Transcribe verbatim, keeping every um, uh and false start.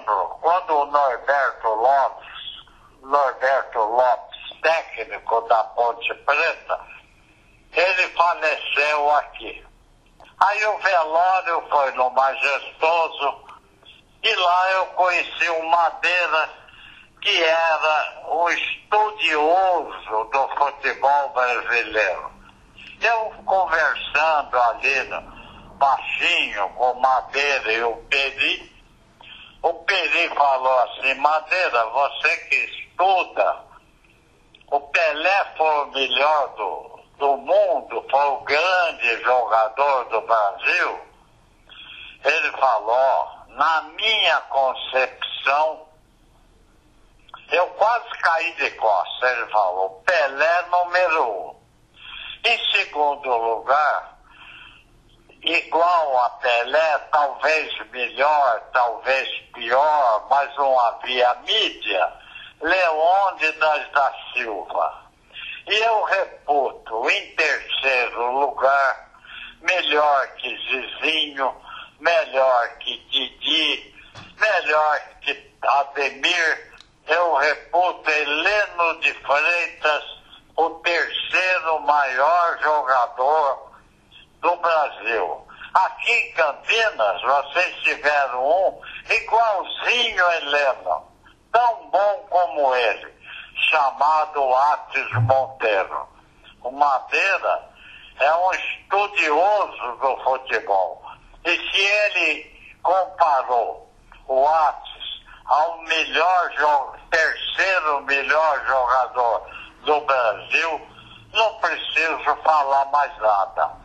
lembro quando o Norberto Lopes, Norberto Lopes, técnico da Ponte Preta, ele faleceu aqui. Aí o velório foi no Majestoso e lá eu conheci um Madeira que era um estudioso do futebol brasileiro. Eu conversando ali no baixinho com o Madeira e o Peri, o Peri falou assim: Madeira, você que estuda, o Pelé foi o melhor do, do mundo, foi o grande jogador do Brasil. Ele falou, na minha concepção, eu quase caí de costas. Ele falou, Pelé número um. Em segundo lugar, igual a Pelé, talvez melhor, talvez pior, mas não havia mídia, Leônidas da Silva. E eu reputo, em terceiro lugar, melhor que Zizinho, melhor que Didi, melhor que Ademir, eu reputo Heleno de Freitas, o terceiro maior jogador do Brasil. Aqui em Campinas, vocês tiveram um igualzinho a Heleno, tão bom como ele, chamado Atis Monteiro. O Madeira é um estudioso do futebol. E se ele comparou o Atis ao melhor, terceiro melhor jogador do Brasil, não preciso falar mais nada.